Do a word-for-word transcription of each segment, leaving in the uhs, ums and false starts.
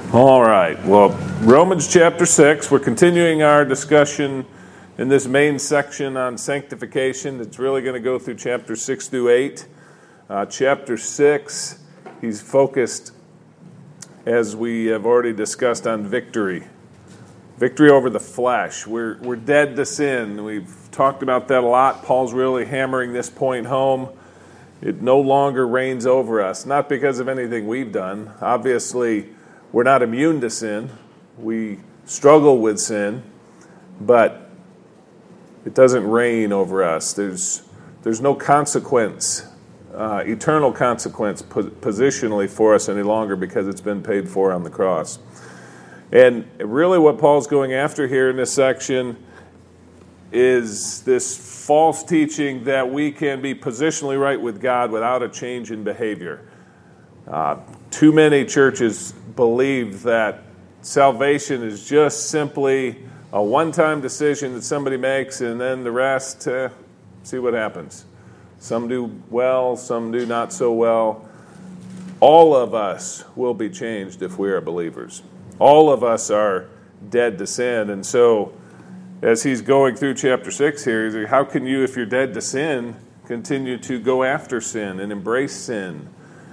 All right. Well, Romans chapter six, we're continuing our discussion in this main section on sanctification. It's really going to go through chapter six through eight. Uh, chapter six, he's focused, as we have already discussed, on victory. Victory over the flesh. We're, we're dead to sin. We've talked about that a lot. Paul's really hammering this point home. It no longer reigns over us, not because of anything we've done. Obviously, we're not immune to sin. We struggle with sin, but it doesn't reign over us. There's there's no consequence, uh, eternal consequence po- positionally for us any longer because it's been paid for on the cross. And really what Paul's going after here in this section is this false teaching that we can be positionally right with God without a change in behavior. Uh, too many churches believe that salvation is just simply a one-time decision that somebody makes, and then the rest, eh, see what happens. Some do well, some do not so well. All of us will be changed if we are believers. All of us are dead to sin, and so as he's going through chapter six here, he's like, how can you, if you're dead to sin, continue to go after sin and embrace sin?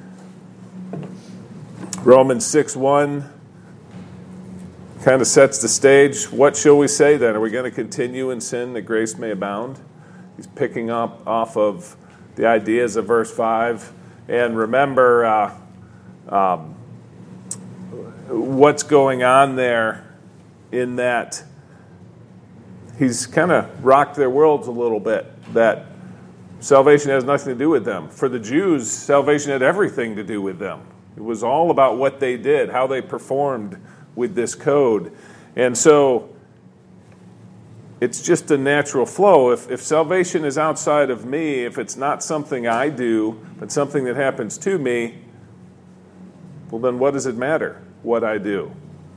Romans six one kind of sets the stage. What shall we say then? Are we going to continue in sin that grace may abound? He's picking up off of the ideas of verse five. And remember uh, um, what's going on there in that he's kind of rocked their worlds a little bit, that salvation has nothing to do with them. For the Jews, salvation had everything to do with them. It was all about what they did, how they performed with this code. And so it's just a natural flow. If, if salvation is outside of me, if it's not something I do, but something that happens to me, well, then what does it matter what I do?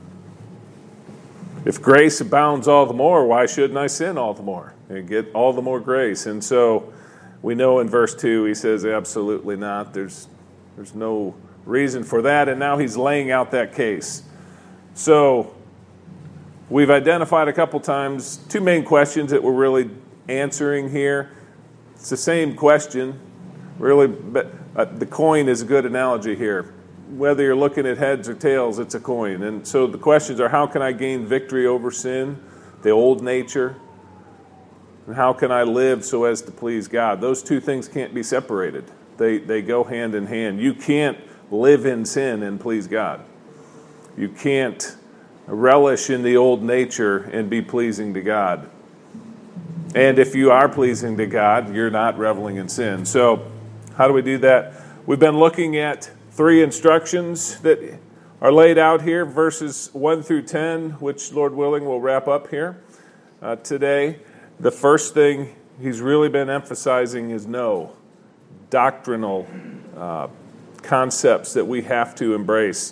If grace abounds all the more, why shouldn't I sin all the more and get all the more grace? And so we know in verse two, he says, absolutely not. There's, there's no reason for that, and now he's laying out that case. So we've identified a couple times two main questions that we're really answering here. It's the same question, really, but uh, the coin is a good analogy here. Whether you're looking at heads or tails, it's a coin. And so the questions are, how can I gain victory over sin, the old nature, and how can I live so as to please God? Those two things can't be separated. They they go hand in hand. You can't live in sin and please God. You can't relish in the old nature and be pleasing to God. And if you are pleasing to God, you're not reveling in sin. So how do we do that? We've been looking at three instructions that are laid out here, verses one through ten, which, Lord willing, we'll wrap up here uh, today. The first thing he's really been emphasizing is no doctrinal uh concepts that we have to embrace.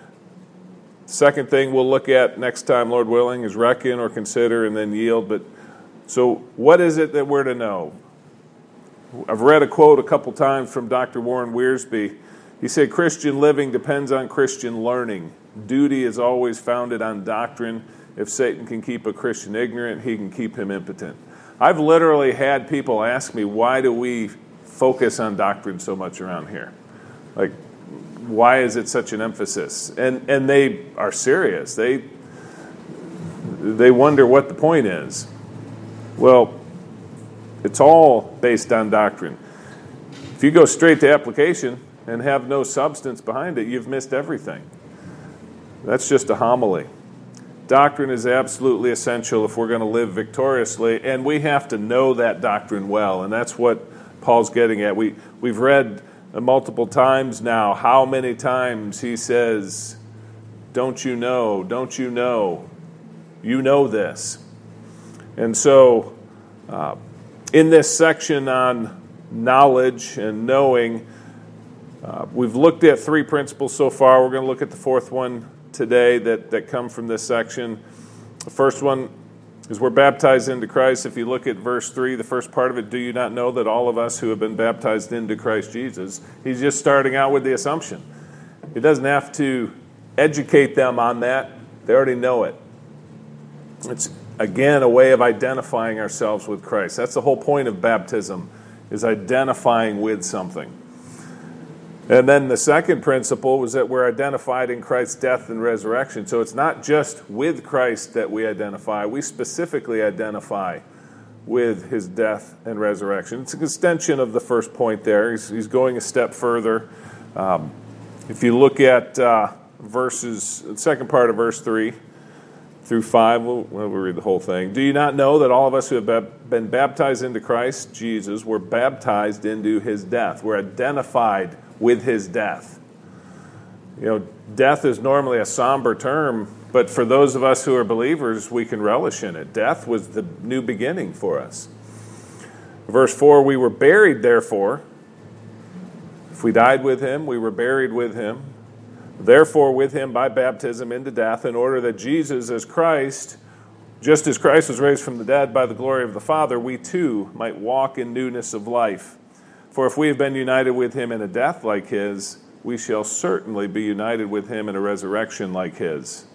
Second thing we'll look at next time, Lord willing, is reckon or consider and then yield. But so what is it that we're to know? I've read a quote a couple times from Doctor Warren Wiersbe. He said, Christian living depends on Christian learning. Duty is always founded on doctrine. If Satan can keep a Christian ignorant, he can keep him impotent. I've literally had people ask me, why do we focus on doctrine so much around here? Like, why is it such an emphasis? And and they are serious. They they wonder what the point is. Well, it's all based on doctrine. If you go straight to application and have no substance behind it, you've missed everything. That's just a homily. Doctrine is absolutely essential if we're going to live victoriously, and we have to know that doctrine well, and that's what Paul's getting at. We we've read multiple times now, how many times he says, don't you know, don't you know, you know this. And so uh, in this section on knowledge and knowing, uh, we've looked at three principles so far. We're going to look at the fourth one today that, that come from this section. The first one is we're baptized into Christ. If you look at verse three, the first part of it, do you not know that all of us who have been baptized into Christ Jesus, he's just starting out with the assumption. He doesn't have to educate them on that. They already know it. It's, again, a way of identifying ourselves with Christ. That's the whole point of baptism, is identifying with something. And then the second principle was that we're identified in Christ's death and resurrection. So it's not just with Christ that we identify. We specifically identify with his death and resurrection. It's an extension of the first point there. He's, he's going a step further. Um, if you look at uh, verses, the second part of verse three through five, we'll, we'll read the whole thing. Do you not know that all of us who have been baptized into Christ Jesus were baptized into his death? We're identified with his death. You know, death is normally a somber term, but for those of us who are believers, we can relish in it. Death was the new beginning for us. Verse four, we were buried, therefore. If we died with him, we were buried with him. Therefore, with him by baptism into death, in order that Jesus as Christ, just as Christ was raised from the dead by the glory of the Father, we too might walk in newness of life. For if we have been united with him in a death like his, we shall certainly be united with him in a resurrection like his.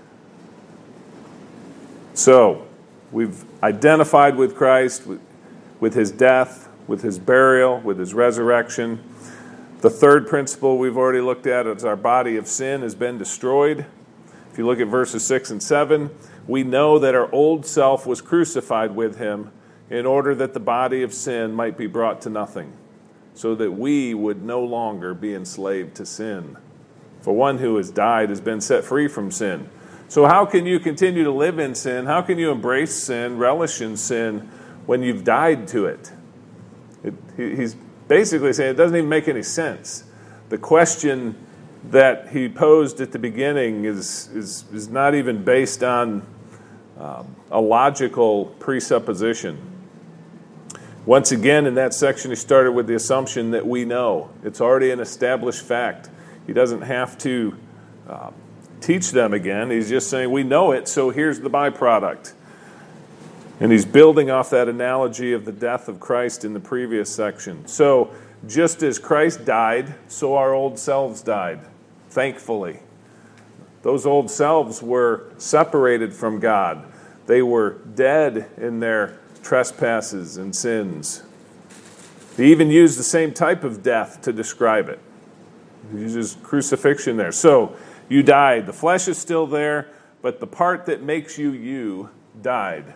So, we've identified with Christ, with, with his death, with his burial, with his resurrection. The third principle we've already looked at is our body of sin has been destroyed. If you look at verses six and seven, we know that our old self was crucified with him in order that the body of sin might be brought to nothing, so that we would no longer be enslaved to sin. For one who has died has been set free from sin. So how can you continue to live in sin? How can you embrace sin, relish in sin, when you've died to it? it he's basically saying it doesn't even make any sense. The question that he posed at the beginning is, is, is not even based on um, a logical presupposition. Once again, in that section, he started with the assumption that we know. It's already an established fact. He doesn't have to uh, teach them again. He's just saying, we know it, so here's the byproduct. And he's building off that analogy of the death of Christ in the previous section. So, just as Christ died, so our old selves died, thankfully. Those old selves were separated from God. They were dead in their trespasses and sins. He even used the same type of death to describe it. He uses crucifixion there. So, you died. The flesh is still there, but the part that makes you you died.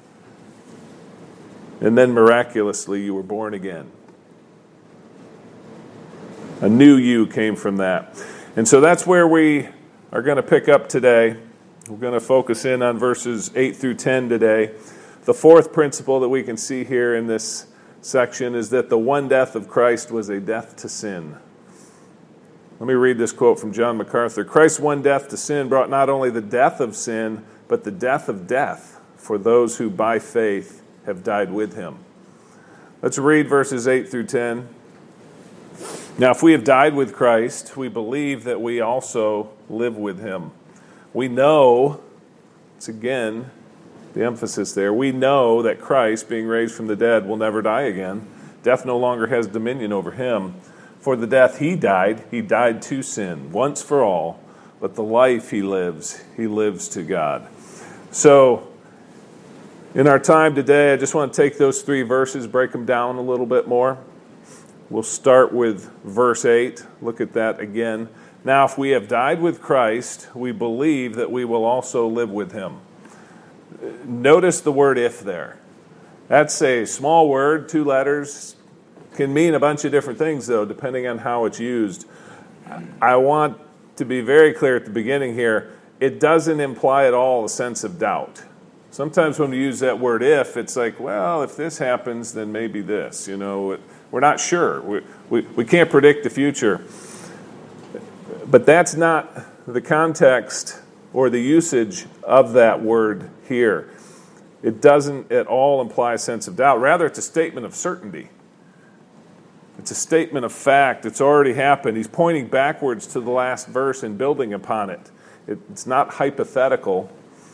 And then miraculously, you were born again. A new you came from that. And so that's where we are going to pick up today. We're going to focus in on verses eight through ten today. The fourth principle that we can see here in this section is that the one death of Christ was a death to sin. Let me read this quote from John MacArthur. Christ's one death to sin brought not only the death of sin, but the death of death for those who by faith have died with him. Let's read verses eight through ten. Now, if we have died with Christ, we believe that we also live with him. We know, it's again the emphasis there, we know that Christ, being raised from the dead, will never die again. Death no longer has dominion over him. For the death he died, he died to sin, once for all, but the life he lives, he lives to God. So, in our time today, I just want to take those three verses, break them down a little bit more. We'll start with verse eight. Look at that again. Now, if we have died with Christ, we believe that we will also live with him. Notice the word if there. That's a small word, two letters. Can mean a bunch of different things, though, depending on how it's used. I want to be very clear at the beginning here. It doesn't imply at all a sense of doubt. Sometimes when we use that word if, it's like, well, if this happens, then maybe this. You know, we're not sure. We, we, we can't predict the future. But that's not the context or the usage of that word here. It doesn't at all imply a sense of doubt. Rather, it's a statement of certainty. It's a statement of fact. It's already happened. He's pointing backwards to the last verse and building upon it. it it's not hypothetical.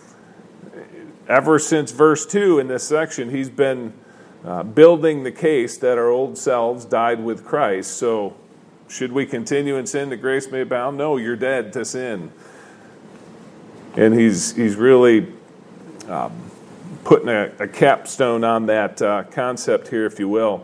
Ever since verse two in this section, he's been uh, building the case that our old selves died with Christ. So Should we continue in sin that grace may abound? No, you're dead to sin. And he's he's really um, putting a, a capstone on that uh, concept here, if you will.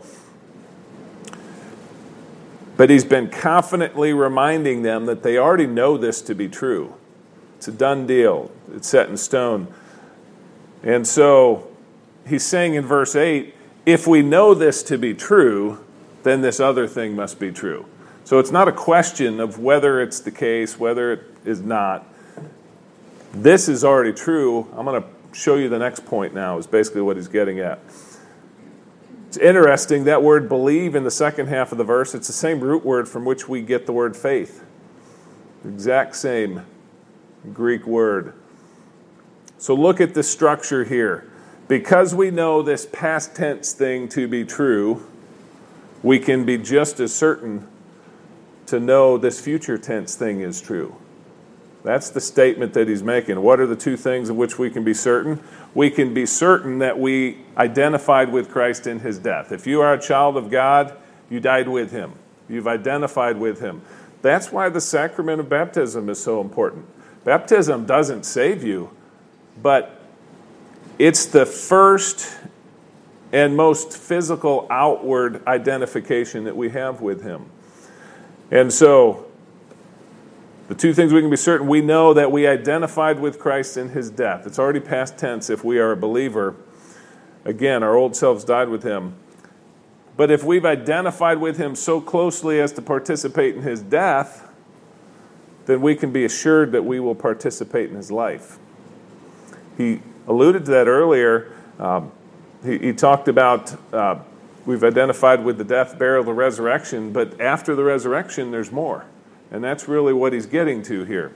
But he's been confidently reminding them that they already know this to be true. It's a done deal. It's set in stone. And so he's saying in verse eight, if we know this to be true, then this other thing must be true. So it's not a question of whether it's the case, whether it is not. This is already true. I'm going to show you the next point now, is basically what he's getting at. It's interesting, that word believe in the second half of the verse, it's the same root word from which we get the word faith. The exact same Greek word. So look at the structure here. Because we know this past tense thing to be true, we can be just as certain to know this future tense thing is true. That's the statement that he's making. What are the two things of which we can be certain? We can be certain that we identified with Christ in his death. If you are a child of God, you died with him. You've identified with him. That's why the sacrament of baptism is so important. Baptism doesn't save you, but it's the first and most physical outward identification that we have with him. And so, the two things we can be certain, we know that we identified with Christ in his death. It's already past tense if we are a believer. Again, our old selves died with him. But if we've identified with him so closely as to participate in his death, then we can be assured that we will participate in his life. He alluded to that earlier. Um, he, he talked about uh, we've identified with the death, burial, the resurrection, but after the resurrection, there's more. And that's really what he's getting to here.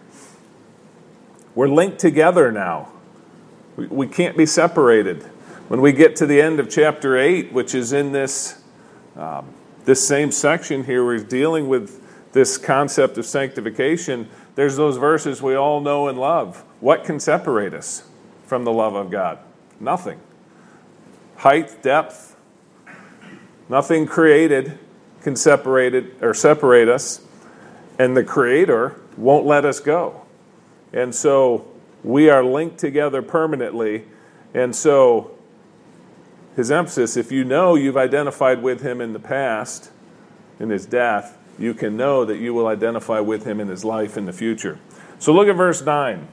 We're linked together now. We, we can't be separated. When we get to the end of chapter eight, which is in this, um, this same section here, where he's dealing with this concept of sanctification, there's those verses we all know and love. What can separate us from the love of God? Nothing. Height, depth, nothing created can separate it or separate us. And the Creator won't let us go. And so we are linked together permanently. And so his emphasis, if you know you've identified with him in the past, in his death, you can know that you will identify with him in his life in the future. So look at verse nine.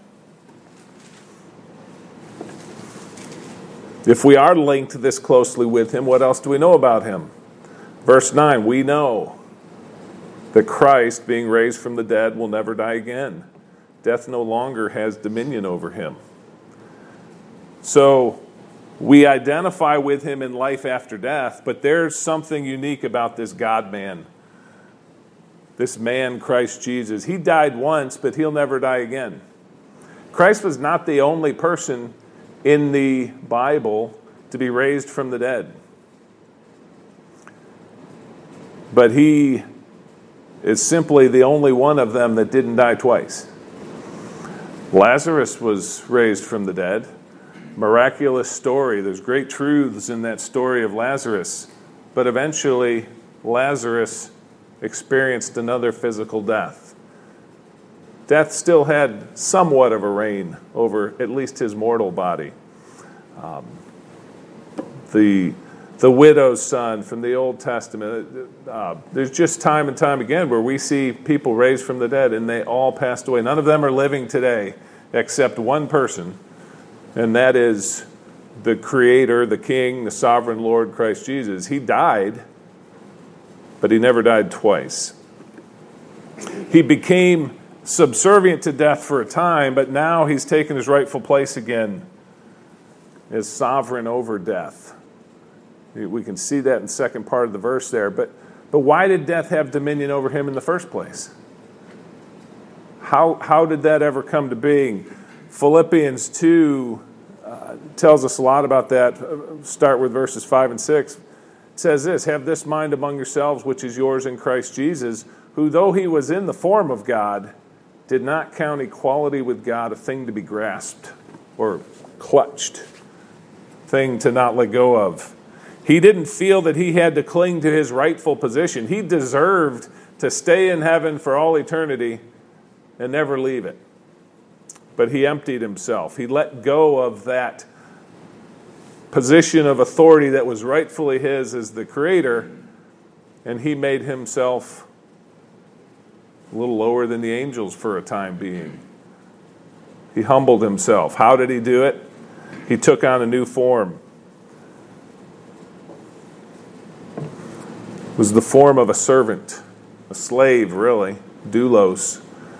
If we are linked this closely with him, what else do we know about him? Verse nine, we know that Christ, being raised from the dead, will never die again. Death no longer has dominion over him. So we identify with him in life after death, but there's something unique about this God-man. This man, Christ Jesus. He died once, but he'll never die again. Christ was not the only person in the Bible to be raised from the dead. But he is simply the only one of them that didn't die twice. Lazarus was raised from the dead. Miraculous story. There's great truths in that story of Lazarus. But eventually, Lazarus experienced another physical death. Death still had somewhat of a reign over at least his mortal body. Um, the The widow's son from the Old Testament. Uh, there's just time and time again where we see people raised from the dead and they all passed away. None of them are living today except one person, and that is the Creator, the King, the Sovereign Lord, Christ Jesus. He died, but he never died twice. He became subservient to death for a time, but now he's taken his rightful place again as sovereign over death. We can see that in the second part of the verse there. But, but why did death have dominion over him in the first place? How, how did that ever come to being? Philippians two uh, tells us a lot about that. Start with verses five and six. It says this, have this mind among yourselves, which is yours in Christ Jesus, who though he was in the form of God, did not count equality with God a thing to be grasped or clutched, thing to not let go of. He didn't feel that he had to cling to his rightful position. He deserved to stay in heaven for all eternity and never leave it. But he emptied himself. He let go of that position of authority that was rightfully his as the creator, and he made himself a little lower than the angels for a time being. He humbled himself. How did he do it? He took on a new form. It was the form of a servant, a slave, really, doulos.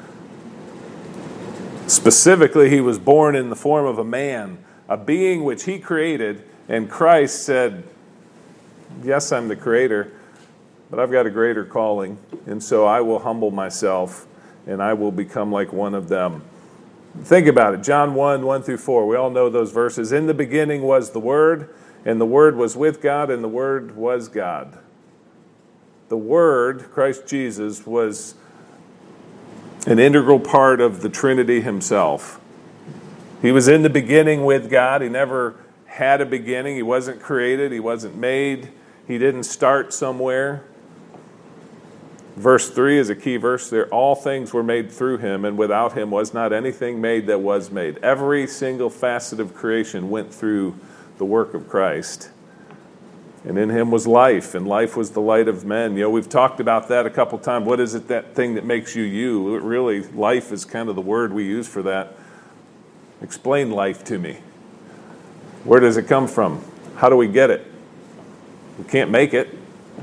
Specifically, he was born in the form of a man, a being which he created, and Christ said, yes, I'm the creator, but I've got a greater calling, and so I will humble myself, and I will become like one of them. Think about it. John one, one through four. We all know those verses. In the beginning was the Word, and the Word was with God, and the Word was God. The Word, Christ Jesus, was an integral part of the Trinity himself. He was in the beginning with God. He never had a beginning. He wasn't created. He wasn't made. He didn't start somewhere. Verse three is a key verse there. All things were made through him, and without him was not anything made that was made. Every single facet of creation went through the work of Christ. And in him was life, and life was the light of men. You know, we've talked about that a couple times. What is it, that thing that makes you you? Really, life is kind of the word we use for that. Explain life to me. Where does it come from? How do we get it? We can't make it.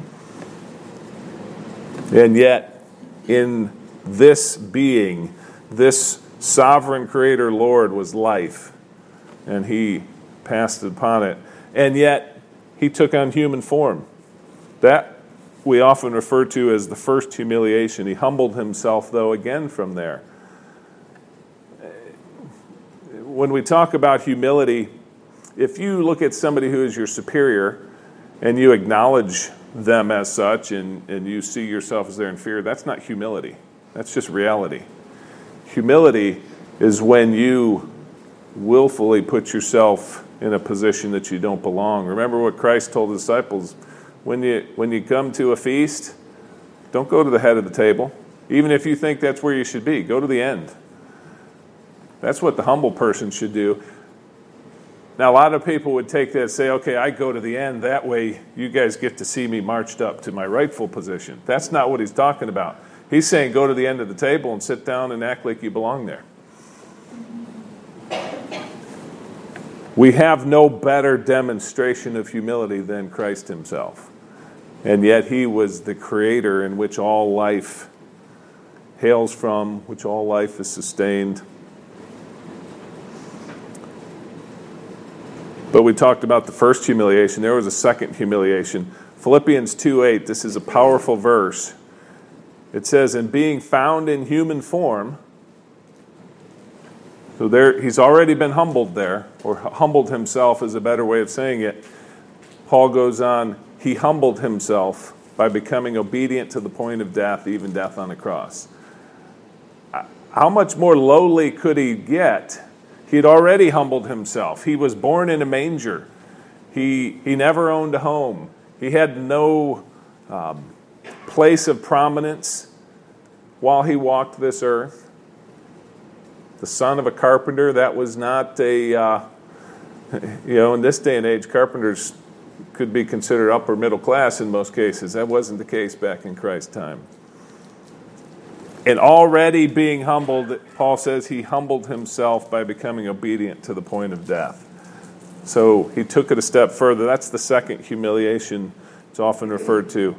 And yet, in this being, this sovereign creator Lord was life, and he passed upon it. And yet, he took on human form. That we often refer to as the first humiliation. He humbled himself, though, again from there. When we talk about humility, if you look at somebody who is your superior and you acknowledge them as such and, and you see yourself as their inferior, that's not humility. That's just reality. Humility is when you willfully put yourself in a position that you don't belong. Remember what Christ told the disciples, when you when you come to a feast, don't go to the head of the table. Even if you think that's where you should be, go to the end. That's what the humble person should do. Now, a lot of people would take that and say, okay, I go to the end, that way you guys get to see me marched up to my rightful position. That's not what he's talking about. He's saying go to the end of the table and sit down and act like you belong there. We have no better demonstration of humility than Christ himself. And yet he was the creator in which all life hails from, which all life is sustained. But we talked about the first humiliation. There was a second humiliation. Philippians two eight, this is a powerful verse. It says, "And being found in human form," so there, he's already been humbled there, or humbled himself is a better way of saying it. Paul goes on, he humbled himself by becoming obedient to the point of death, even death on a cross. How much more lowly could he get? He had already humbled himself. He was born in a manger. He, he never owned a home. He had no um, place of prominence while he walked this earth. The son of a carpenter, that was not a, uh, you know, in this day and age, carpenters could be considered upper middle class in most cases. That wasn't the case back in Christ's time. And already being humbled, Paul says he humbled himself by becoming obedient to the point of death. So he took it a step further. That's the second humiliation it's often referred to.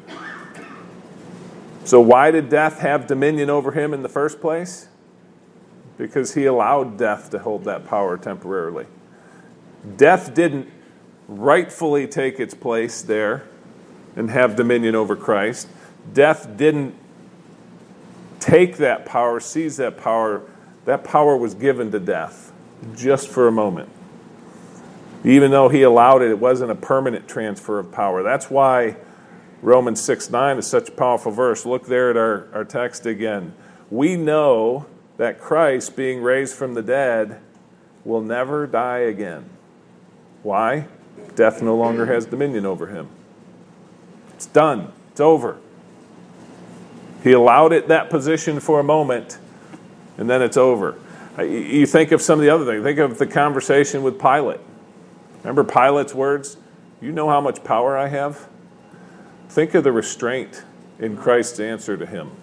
So why did death have dominion over him in the first place? Because he allowed death to hold that power temporarily. Death didn't rightfully take its place there and have dominion over Christ. Death didn't take that power, seize that power. That power was given to death just for a moment. Even though he allowed it, it wasn't a permanent transfer of power. That's why Romans six nine is such a powerful verse. Look there at our, our text again. We know that Christ, being raised from the dead, will never die again. Why? Death no longer has dominion over him. It's done. It's over. He allowed it that position for a moment, and then it's over. You think of some of the other things. Think of the conversation with Pilate. Remember Pilate's words? You know how much power I have? Think of the restraint in Christ's answer to him.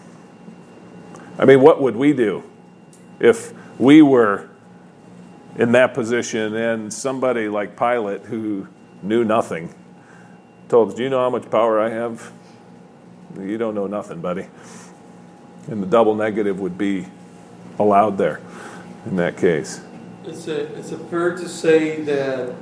I mean, what would we do if we were in that position and somebody like Pilate, who knew nothing, told us, do you know how much power I have? You don't know nothing, buddy. And the double negative would be allowed there in that case. It's a, it's a fair to say that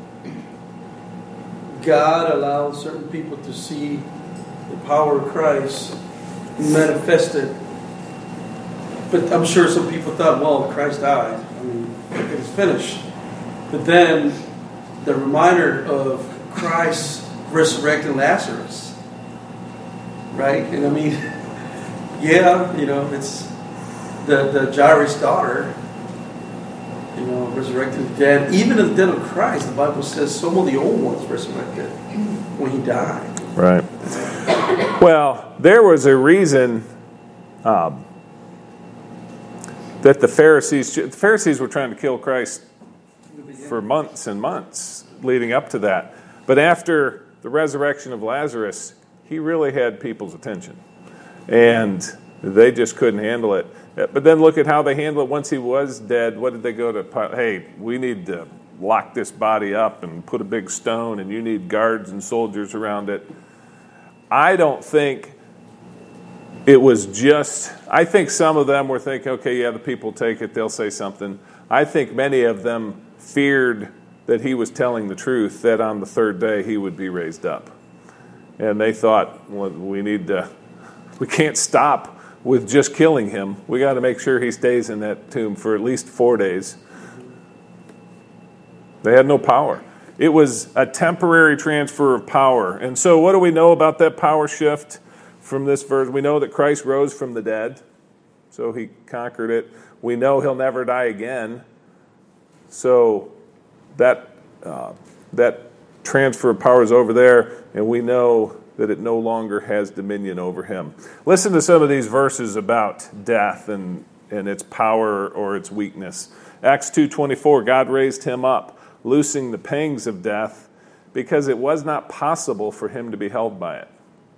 God allows certain people to see the power of Christ manifested. But I'm sure some people thought, well, Christ died. I mean, it's finished. But then the reminder of Christ resurrecting Lazarus, right? And I mean, yeah, you know, it's the, the Jairus' daughter, you know, resurrected the dead. Even in the death of Christ, the Bible says some of the old ones resurrected when he died. Right. Well, there was a reason um, that the Pharisees, the Pharisees were trying to kill Christ for months and months leading up to that. But after the resurrection of Lazarus, he really had people's attention. And they just couldn't handle it. But then look at how they handled it once he was dead. What did they go to? Hey, we need to lock this body up and put a big stone, and you need guards and soldiers around it. I don't think it was just, I think some of them were thinking, okay, yeah, the people take it, they'll say something. I think many of them feared that he was telling the truth, that on the third day he would be raised up. And they thought, well, we need to, we can't stop with just killing him. We got to make sure he stays in that tomb for at least four days. They had no power. It was a temporary transfer of power. And so what do we know about that power shift from this verse? We know that Christ rose from the dead, so he conquered it. We know he'll never die again. So that uh, that transfer of power is over there, and we know that it no longer has dominion over him. Listen to some of these verses about death and, and its power or its weakness. Acts two twenty-four, God raised him up, loosing the pangs of death, because it was not possible for him to be held by it.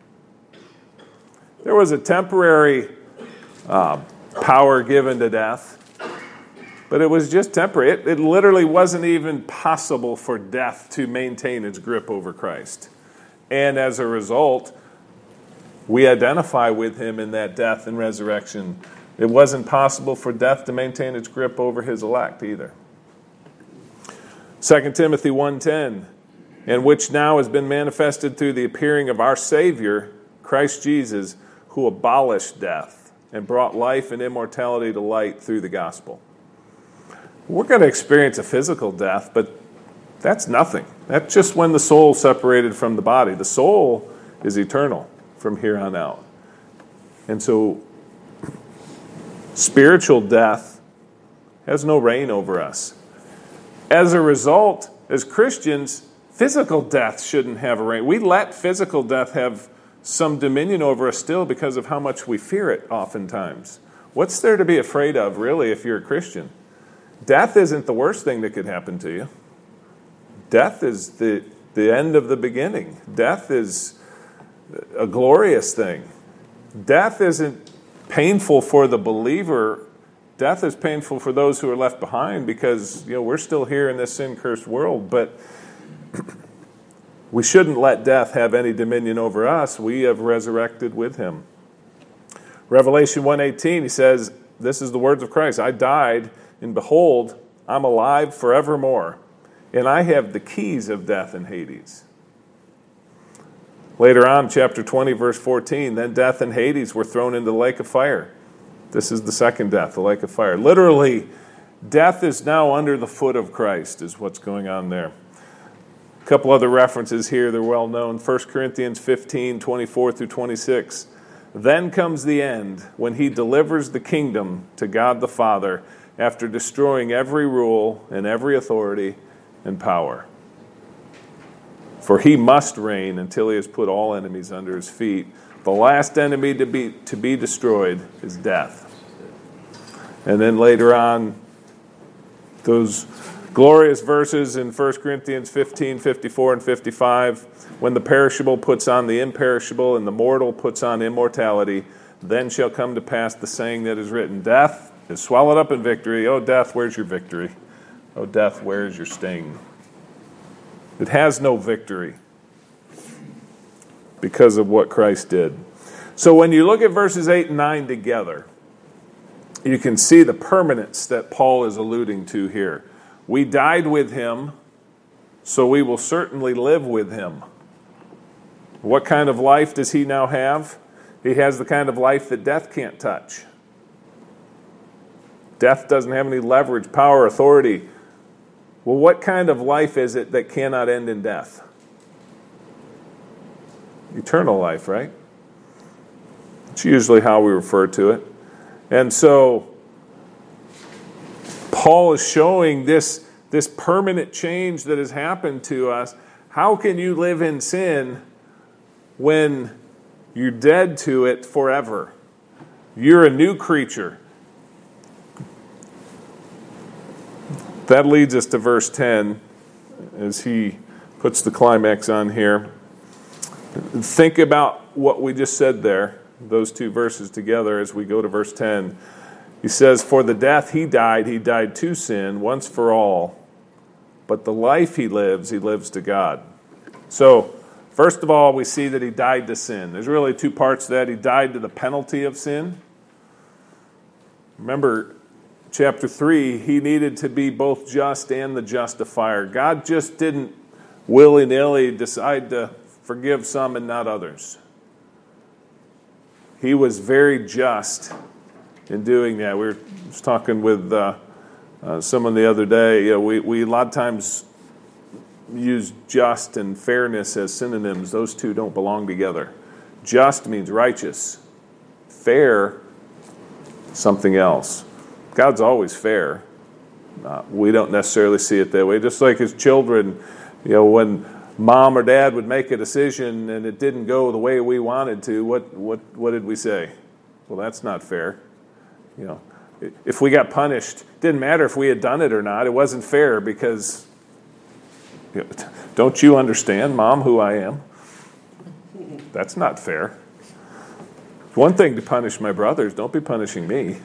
There was a temporary uh, power given to death, but it was just temporary. It, it literally wasn't even possible for death to maintain its grip over Christ. And as a result, we identify with him in that death and resurrection. It wasn't possible for death to maintain its grip over his elect either. Second Timothy one ten, and which now has been manifested through the appearing of our Savior, Christ Jesus, who abolished death and brought life and immortality to light through the gospel. We're going to experience a physical death, but that's nothing. That's just when the soul separated from the body. The soul is eternal from here on out. And so spiritual death has no reign over us. As a result, as Christians, physical death shouldn't have a reign. We let physical death have some dominion over us still because of how much we fear it oftentimes. What's there to be afraid of, really, if you're a Christian? Death isn't the worst thing that could happen to you. Death is the, the end of the beginning. Death is a glorious thing. Death isn't painful for the believer. Death is painful for those who are left behind because, you know, we're still here in this sin-cursed world, but we shouldn't let death have any dominion over us. We have resurrected with him. Revelation one eighteen, he says, this is the words of Christ, I died, and behold, I'm alive forevermore, and I have the keys of death and Hades. Later on, chapter twenty, verse fourteen, then death and Hades were thrown into the lake of fire. This is the second death, the lake of fire. Literally, death is now under the foot of Christ, is what's going on there. A couple other references here, they're well known. First Corinthians fifteen, twenty-four through twenty-six. Then comes the end, when he delivers the kingdom to God the Father, after destroying every rule and every authority and power. For he must reign until he has put all enemies under his feet. The last enemy to be to be destroyed is death. And then later on, those glorious verses in First Corinthians fifteen, fifty-four, and fifty-five, when the perishable puts on the imperishable and the mortal puts on immortality, then shall come to pass the saying that is written, death is swallowed up in victory. Oh, death, where's your victory? Oh, death, where's your sting? It has no victory because of what Christ did. So when you look at verses eight and nine together, you can see the permanence that Paul is alluding to here. We died with him, so we will certainly live with him. What kind of life does he now have? He has the kind of life that death can't touch. Death doesn't have any leverage, power, authority. Well, what kind of life is it that cannot end in death? Eternal life, right? It's usually how we refer to it. And so Paul is showing this, this permanent change that has happened to us. How can you live in sin when you're dead to it forever? You're a new creature. That leads us to verse ten as he puts the climax on here. Think about what we just said there, those two verses together as we go to verse ten. He says, for the death he died, he died to sin once for all. But the life he lives, he lives to God. So, first of all, we see that he died to sin. There's really two parts to that. He died to the penalty of sin. Remember, chapter three, he needed to be both just and the justifier. God just didn't willy-nilly decide to forgive some and not others. He was very just in doing that. We were just talking with uh, uh, someone the other day. You know, we, we a lot of times use just and fairness as synonyms. Those two don't belong together. Just means righteous. Fair, something else. God's always fair. Uh, we don't necessarily see it that way. Just like as children, you know, when mom or dad would make a decision and it didn't go the way we wanted to, what what what did we say? Well, that's not fair. You know, if we got punished, it didn't matter if we had done it or not. It wasn't fair because, you know, don't you understand, Mom, who I am? That's not fair. It's one thing to punish my brothers. Don't be punishing me.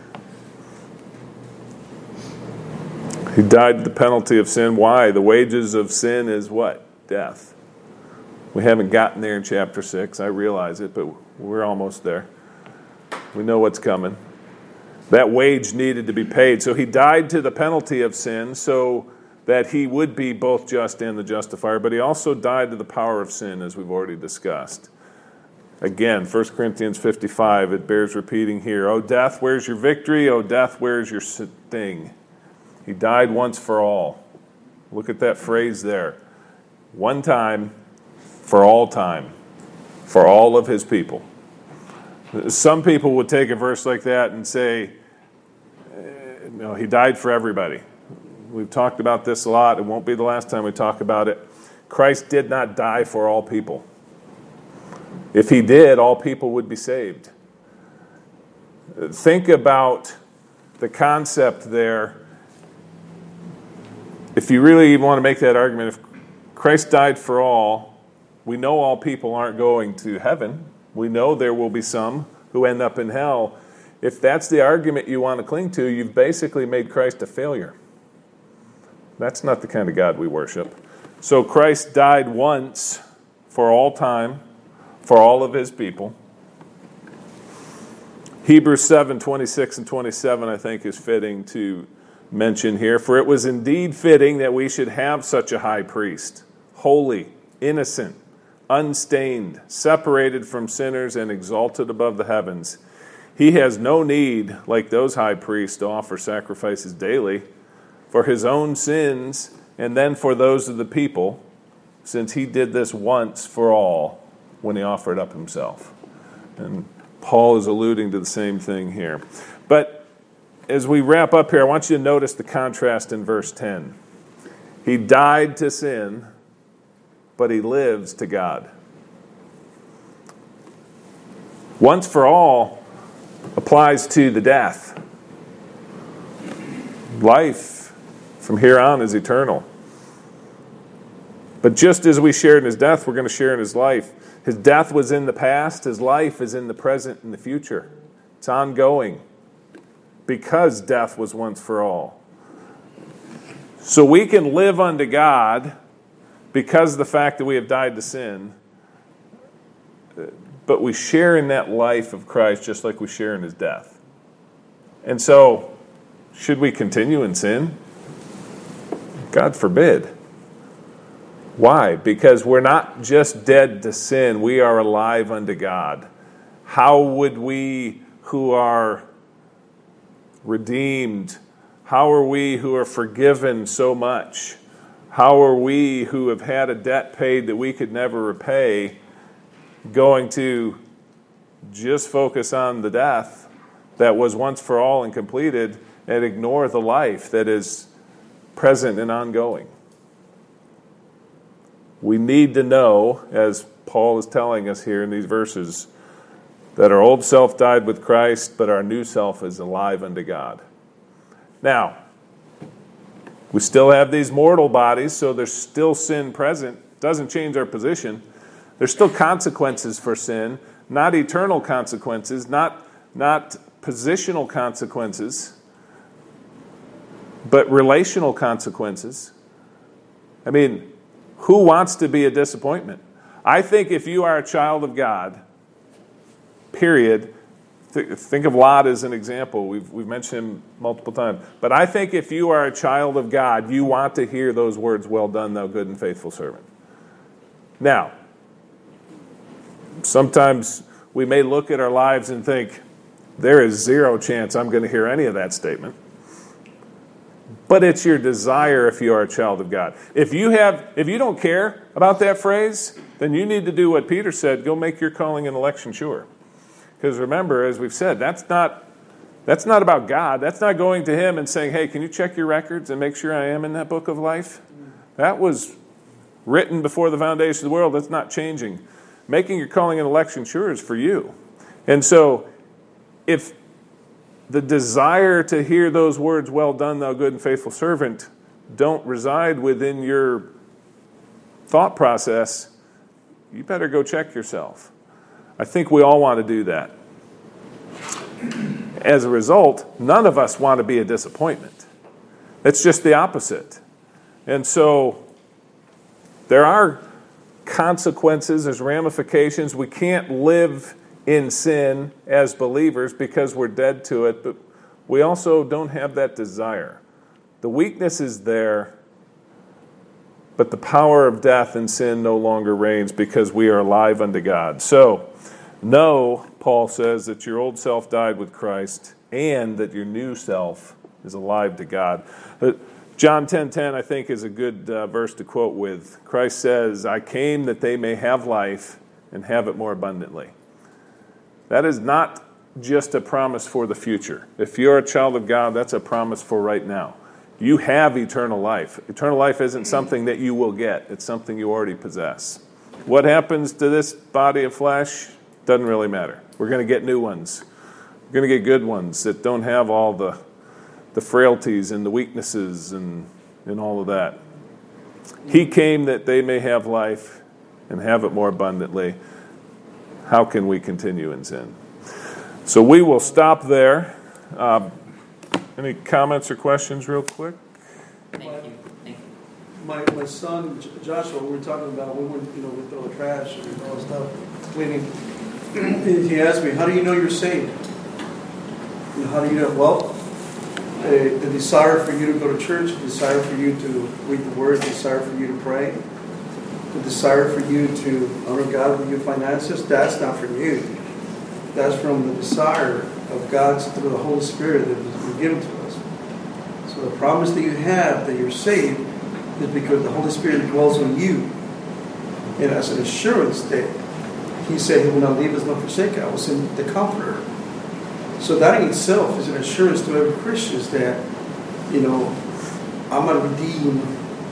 He died the penalty of sin. Why? The wages of sin is what? Death. We haven't gotten there in chapter six. I realize it, but we're almost there. We know what's coming. That wage needed to be paid. So he died to the penalty of sin so that he would be both just and the justifier, but he also died to the power of sin, as we've already discussed. Again, First Corinthians fifty-five, it bears repeating here. O death, where's your victory? O death, where's your sting? He died once for all. Look at that phrase there. One time, for all time, for all of his people. Some people would take a verse like that and say, no, he died for everybody. We've talked about this a lot. It won't be the last time we talk about it. Christ did not die for all people. If he did, all people would be saved. Think about the concept there. If you really want to make that argument, if Christ died for all, we know all people aren't going to heaven. We know there will be some who end up in hell. If that's the argument you want to cling to, you've basically made Christ a failure. That's not the kind of God we worship. So Christ died once for all time, for all of his people. Hebrews seven, twenty-six and twenty-seven, I think, is fitting to mention here. For it was indeed fitting that we should have such a high priest, holy, innocent, unstained, separated from sinners, and exalted above the heavens. He has no need, like those high priests, to offer sacrifices daily for his own sins and then for those of the people, since he did this once for all when he offered up himself. And Paul is alluding to the same thing here. But as we wrap up here, I want you to notice the contrast in verse ten. He died to sin, but he lives to God. Once for all applies to the death. Life from here on is eternal. But just as we shared in his death, we're going to share in his life. His death was in the past. His life is in the present and the future. It's ongoing because death was once for all. So we can live unto God because of the fact that we have died to sin, but we share in that life of Christ just like we share in his death. And so, should we continue in sin? God forbid. Why? Because we're not just dead to sin, we are alive unto God. How would we who are redeemed, how are we who are forgiven so much, how are we who have had a debt paid that we could never repay going to just focus on the death that was once for all and completed and ignore the life that is present and ongoing? We need to know, as Paul is telling us here in these verses, that our old self died with Christ, but our new self is alive unto God. Now, we still have these mortal bodies, so there's still sin present. Doesn't change our position. There's still consequences for sin, not eternal consequences, not, not positional consequences, but relational consequences. I mean, who wants to be a disappointment? I think if you are a child of God, period, th- think of Lot as an example. We've, we've mentioned him multiple times. But I think if you are a child of God, you want to hear those words, "Well done, thou good and faithful servant." Now, sometimes we may look at our lives and think, there is zero chance I'm going to hear any of that statement. But it's your desire if you are a child of God. If you have, if you don't care about that phrase, then you need to do what Peter said, go make your calling and election sure. Because remember, as we've said, that's not that's not about God. That's not going to him and saying, hey, can you check your records and make sure I am in that book of life? That was written before the foundation of the world. That's not changing. Making your calling and election sure is for you. And so if the desire to hear those words, "Well done, thou good and faithful servant," don't reside within your thought process, you better go check yourself. I think we all want to do that. As a result, none of us want to be a disappointment. It's just the opposite. And so there are consequences, there's ramifications. We can't live in sin as believers because we're dead to it, but we also don't have that desire. The weakness is there, but the power of death and sin no longer reigns because we are alive unto God. So, know, Paul says, that your old self died with Christ and that your new self is alive to God. John ten ten, I think, is a good uh, verse to quote with. Christ says, "I came that they may have life and have it more abundantly." That is not just a promise for the future. If you're a child of God, that's a promise for right now. You have eternal life. Eternal life isn't something that you will get. It's something you already possess. What happens to this body of flesh doesn't really matter. We're going to get new ones. We're going to get good ones that don't have all the, the frailties and the weaknesses and, and all of that. He came that they may have life and have it more abundantly. How can we continue in sin? So we will stop there. Uh, any comments or questions real quick? Thank you. Thank you. My my son J- Joshua, we were talking about we went, you know, we throw the trash and all that stuff, cleaning. He asked me, "How do you know you're saved? You know, how do you know?" Well, the, the desire for you to go to church, the desire for you to read the Word, the desire for you to pray, the desire for you to honor God with your finances, that's not from you. That's from the desire of God through the Holy Spirit that has been given to us. So the promise that you have that you're saved is because the Holy Spirit dwells on you. And as an assurance that He said He will not leave us nor forsake us, I will send the Comforter. So that in itself is an assurance to every Christian that, you know, I'm a redeemed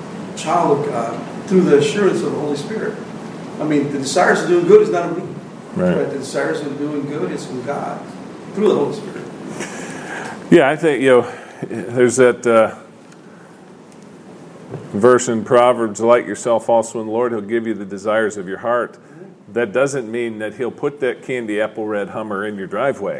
child of God through the assurance of the Holy Spirit. I mean, the desires of doing good is not of me. Right. But the desires of doing good is from God through the Holy Spirit. Yeah, I think, you know, there's that uh, verse in Proverbs, delight yourself also in the Lord, He'll give you the desires of your heart. That doesn't mean that He'll put that candy apple red Hummer in your driveway.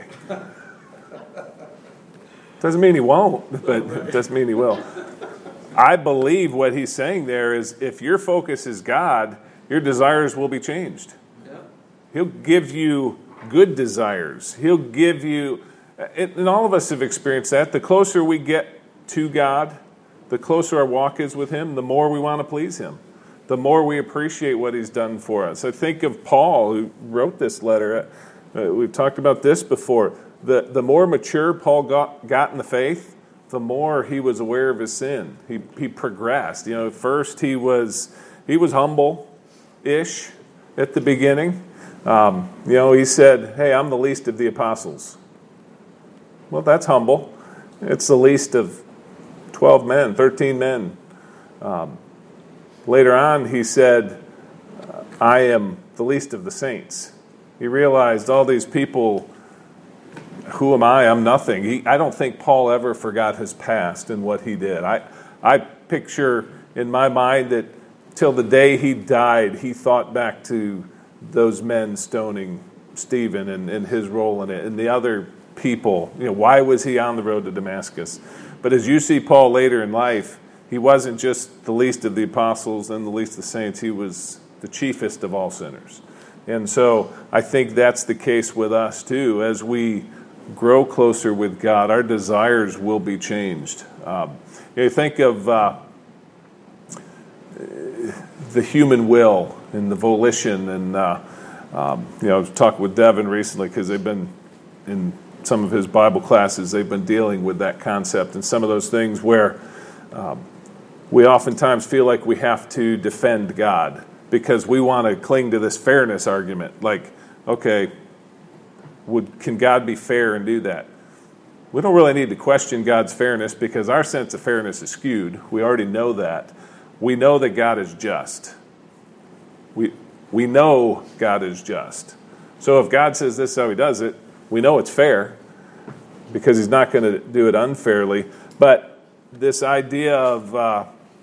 Doesn't mean He won't, but it doesn't mean He will. I believe what He's saying there is if your focus is God, your desires will be changed. Yeah. He'll give you good desires. He'll give you, and all of us have experienced that. The closer we get to God, the closer our walk is with Him, the more we want to please Him. The more we appreciate what He's done for us. I think of Paul, who wrote this letter. Uh, we've talked about this before. The, the more mature Paul got, got in the faith, the more he was aware of his sin. He he progressed. You know, at first he was he was humble-ish at the beginning. Um, you know, he said, "Hey, I'm the least of the apostles." Well, that's humble. It's the least of twelve men, thirteen men. Um, later on, he said, "I am the least of the saints." He realized all these people. Who am I? I'm nothing. He, I don't think Paul ever forgot his past and what he did. I, I picture in my mind that till the day he died, he thought back to those men stoning Stephen and, and his role in it, and the other people. You know, why was he on the road to Damascus? But as you see Paul later in life, he wasn't just the least of the apostles and the least of the saints. He was the chiefest of all sinners. And so I think that's the case with us too. As we grow closer with God, our desires will be changed. Um, you know, think of uh, the human will and the volition. And, uh, um, you know, I was talking with Devin recently because they've been, in some of his Bible classes, they've been dealing with that concept and some of those things where um, we oftentimes feel like we have to defend God because we want to cling to this fairness argument. Like, okay, Would, can God be fair and do that? We don't really need to question God's fairness because our sense of fairness is skewed. We already know that. We know that God is just. We, we know God is just. So if God says this is how He does it, we know it's fair because He's not going to do it unfairly. But this idea of uh,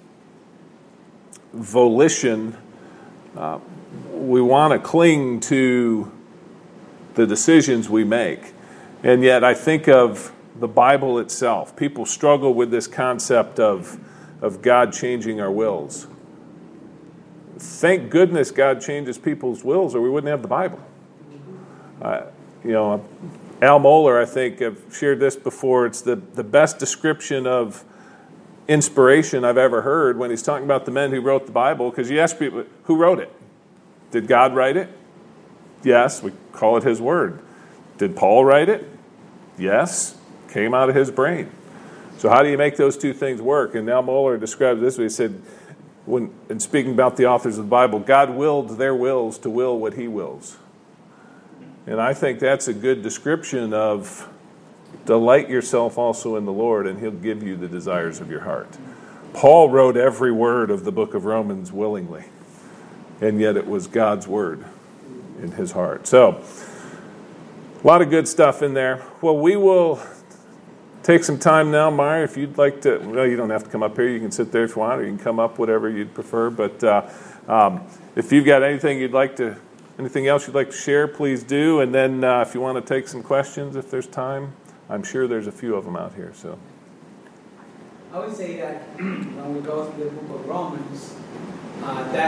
volition, uh, we want to cling to the decisions we make. And yet I think of the Bible itself. People struggle with this concept of, of God changing our wills. Thank goodness God changes people's wills or we wouldn't have the Bible. Uh, you know, Al Mohler, I think, I've shared this before. It's the, the best description of inspiration I've ever heard when he's talking about the men who wrote the Bible. Because you ask people, who wrote it? Did God write it? Yes, we call it His Word. Did Paul write it? Yes, came out of his brain. So how do you make those two things work? And Al Mohler describes this way. He said, when in speaking about the authors of the Bible, God willed their wills to will what He wills. And I think that's a good description of delight yourself also in the Lord, and He'll give you the desires of your heart. Paul wrote every word of the book of Romans willingly, and yet it was God's word in his heart. So, a lot of good stuff in there. Well, we will take some time now, Maya, if you'd like to. Well, you don't have to come up here. You can sit there if you want, or you can come up, whatever you'd prefer. But uh, um, if you've got anything you'd like to, anything else you'd like to share, please do. And then uh, if you want to take some questions, if there's time, I'm sure there's a few of them out here. So, I would say that when we go through the book of Romans, uh, that